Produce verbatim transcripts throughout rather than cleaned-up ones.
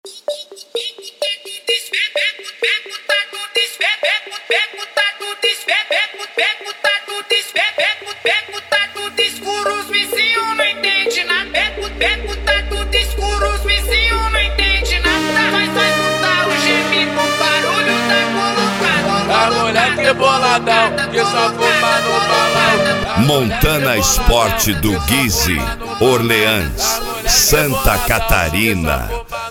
Boladão, que só fuma no balão. Montana Esporte do Guise, Orleans, Santa Catarina.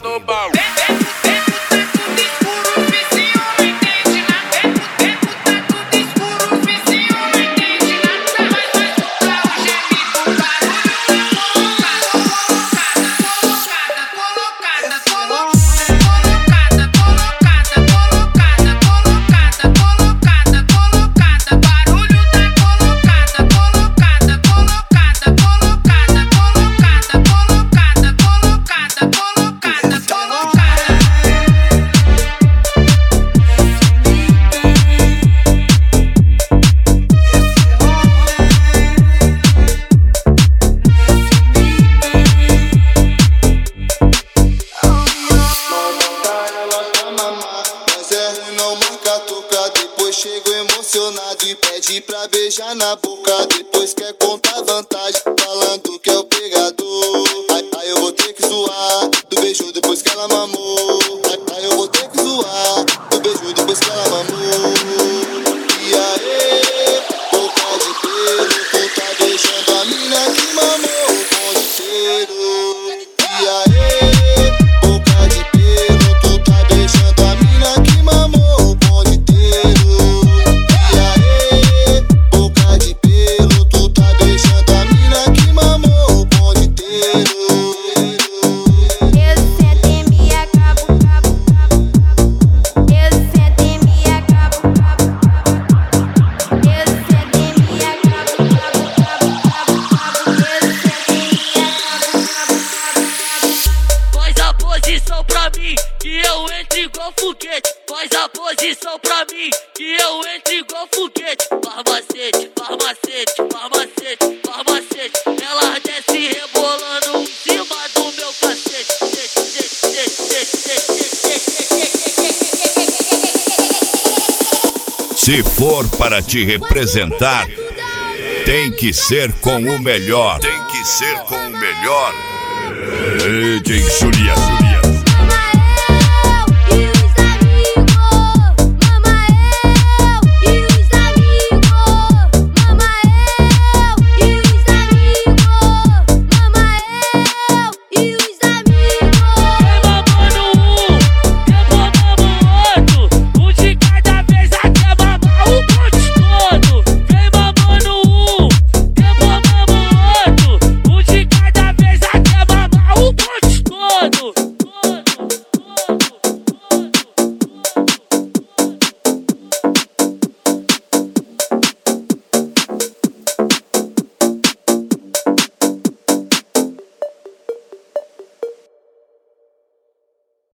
Chego emocionado e pede pra beijar na boca. Depois quer contar vantagem, falando que é o pegador. Aí, aí eu vou ter que zoar do beijo depois que ela mamou. Aí, aí eu vou ter que zoar do beijo depois que ela mamou. E aí, boca de pelo, tu tá beijando a mina que mamou o bonde inteiro. E aí, boca de pelo, tu tá beijando a mina que mamou o bonde inteiro. Que eu entre igual foguete, faz a posição pra mim, que eu entre igual foguete. Farmacete, farmacete, farmacete, farmacete. Ela desce rebolando em cima do meu cacete. Se for para te representar, tem que ser com o melhor. Tem que ser com o melhor. D J Julia.